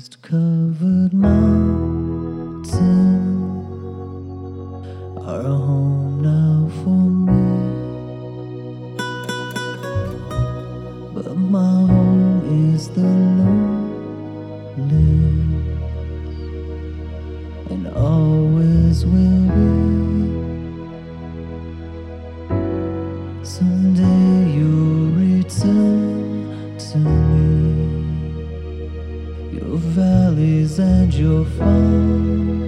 Mist-covered mountains are a home now for me, but my home is the lonely and always will be. Someday you'll return to me, your valleys and your farm,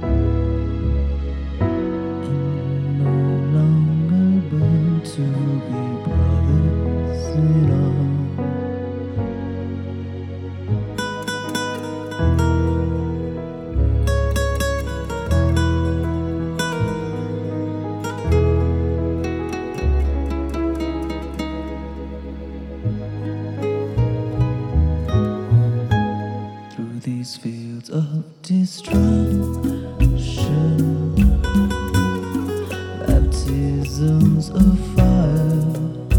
and no longer burn to be brothers in arms. These fields of destruction, baptisms of fire,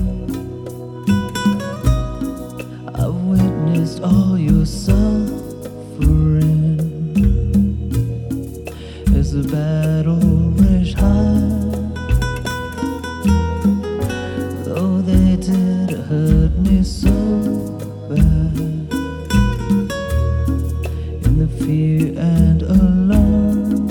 I've witnessed all your suffering as the battle raged high. Though they did hurt me so bad, the fear and alarm,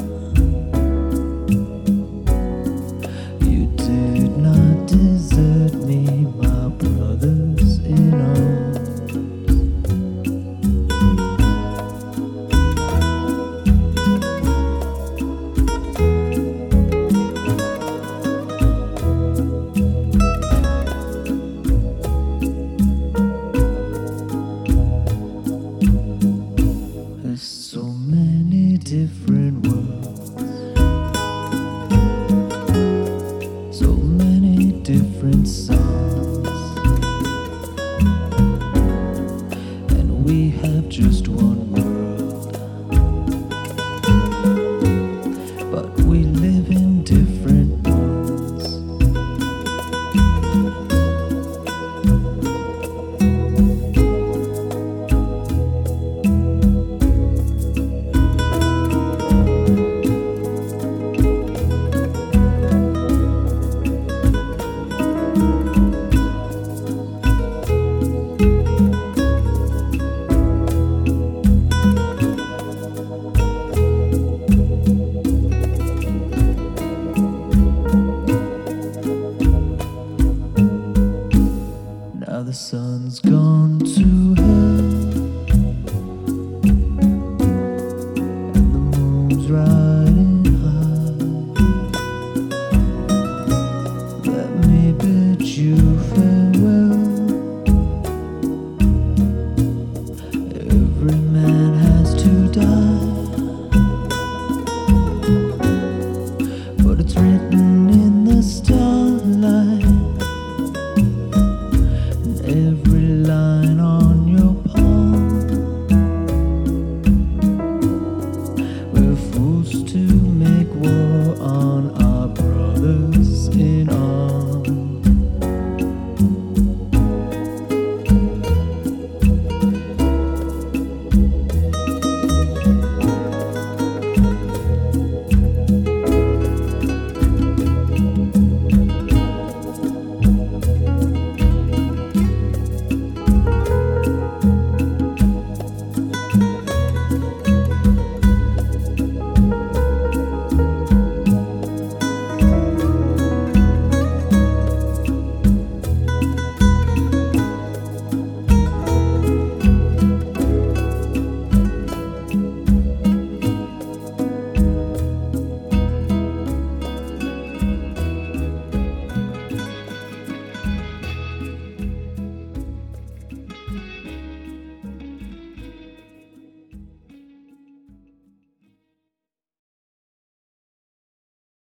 you did not desert me, my brothers in arms. There's so many different worlds, so many different songs, and we have just one world, but we live in different ones. Now the sun's gone to hell, and the moon's rising.